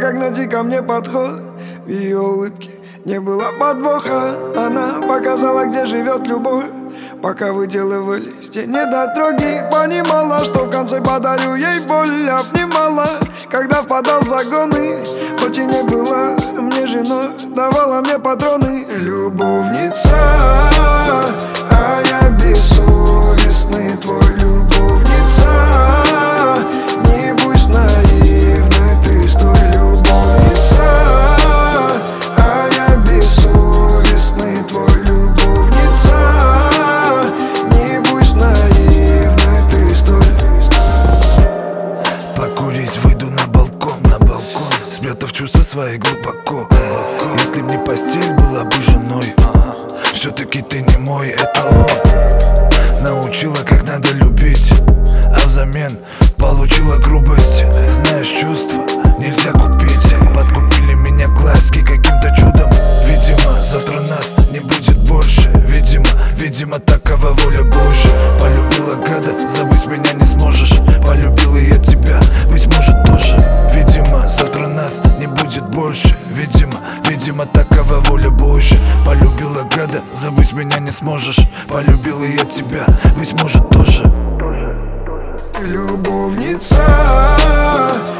как найти ко мне подход. В ее улыбке не было подвоха. Она показала, где живет любовь. Пока выделывались те недотроги, понимала, что в конце подарю ей боль. Обнимала, когда впадал в загоны. Хоть и не была мне женой, давала мне патроны. Любовница, а я бессовестный твой. Любовница, не будь наивной, ты стой. Любовница, а я бессовестный твой. Любовница, не будь наивной, ты стой. Покурить выйду на балкон, спрятав чувства свои глубоко. Если б не постель, была бы женой. Все-таки ты не мой эталон. Научила, как надо любить, а взамен получила грубость. Знаешь, чувства нельзя купить. Подкупили меня глазки каким-то чудом. Видимо, завтра нас не будет больше. Видимо, такова воля Божья. Полюбила гада, забыть меня не сможешь. Полюбил и я тебя, быть может тоже. Видимо, завтра нас не будет больше. Видимо, такова воля Божья. Полюбила гада, забыть меня не сможешь. Полюбил и я тебя, быть может тоже. Любовница,